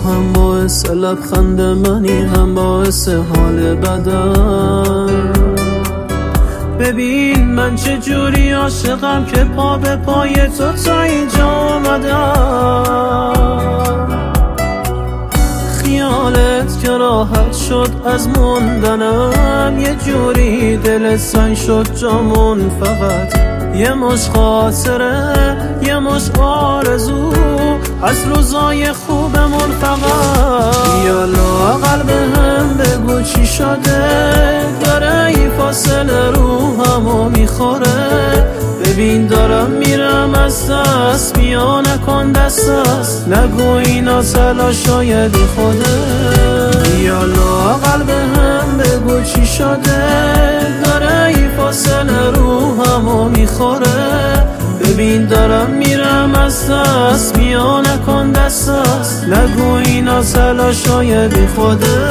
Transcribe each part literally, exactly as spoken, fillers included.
هم باعث لبخند منی، هم باعث حال بدم. ببین من چه جوری عاشقم که پا به پای تو تا اینجا آمدم. خیالت که راحت شد از موندنم، یه جوری دل سنگ شد جامون. فقط یه مش خاطره، یه مش آرزو از روزای خوبمون. فقط یالا قلب هم بگو چی شده، داره این فاصله روحمو میخوره. ببین دارم میرم از دست، بیا نکن دست است، نگو اینا تلاشای بی خوده. یالا قلب هم بگو چی شده، داره این فاصله روحمو میخوره. ببین دارم میرم از دست، بیا نکن دست است، نگو اینا تلاشای بی خوده.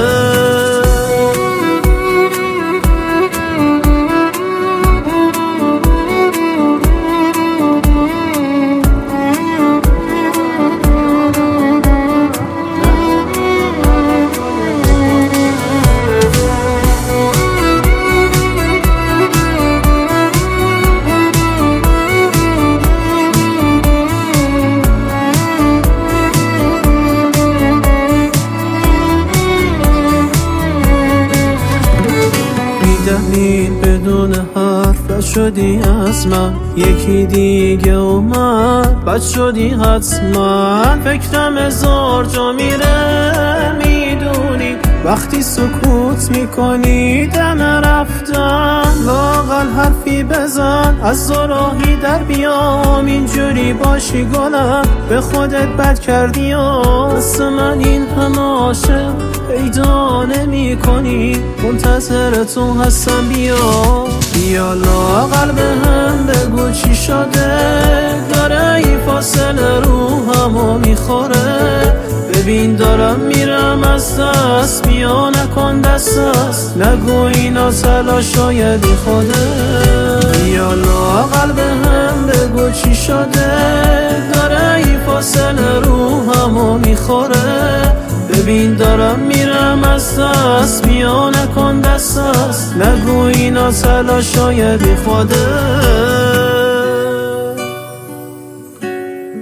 میدمید بدون حرف، بد شدی از من. یکی دیگه اومد، بد شدی حتما. فکرم هزار جا میره، میدونی وقتی سکوت میکنی دم رفتن. لااقل حرفی بزن، از زراحی در بیام. اینجوری باشی گلم، به خودت بد کردی. واسه من این همه عاشق پیدا نمی کنی، منتظر تو هستم. بیا بیا لااقل به هم بگو چی شده، داره این فاصله روحمو میخوره. ببین دارم میرم از دست، بیا نکن دست است، نگو اینا تلاشای بی خوده. بیا لااقل به هم بگو چی شده، داره این فاصله روحمو میخوره. ببین دارم میرم از دست، بیا نکن دست است، نگو اینا تلاشای بی خوده.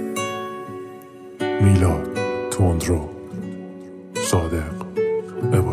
میلاد تندرو، صادق عبادی.